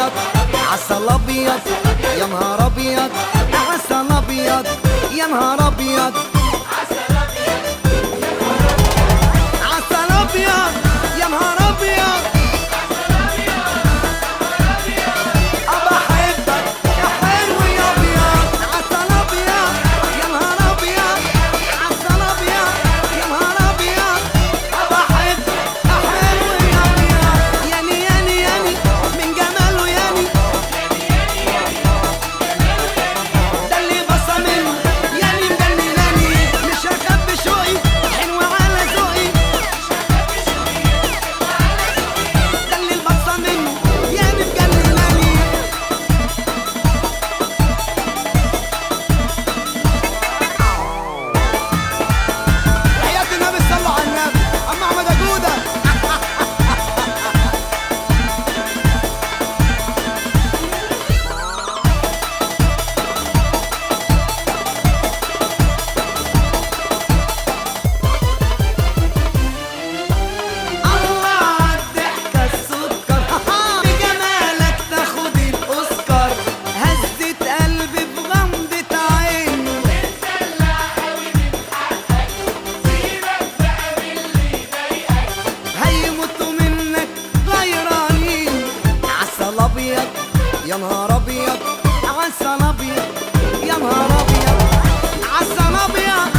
ابيض عسل ابيض يا نهار ابيض عسل ابيض يا نهار ابيض عسل ابيض يا نهار ابيض ابا احبك يا حلو يا ابيض عسل ابيض يا نهار ابيض عسل ابيض يا نهار ابيض ابا احبك يا حلو يا ابيض ياني ياني ياني من جماله ياني ده اللي بصى منه ياني مجنناني مش هخبي شوقي حلو على ذوقي ده اللي بصى منه ياني مجنناني حياة النبي صلوا على النبي أما أحمد جودة الله عالضحكة السكر بجمالك تاخد الأوسكار هزت قلبي بغمضة عين هيموتوا منك غيرانين عسل ابيض يا نهار ابيض عسل ابيض يا نهار ابيض عسل ابيض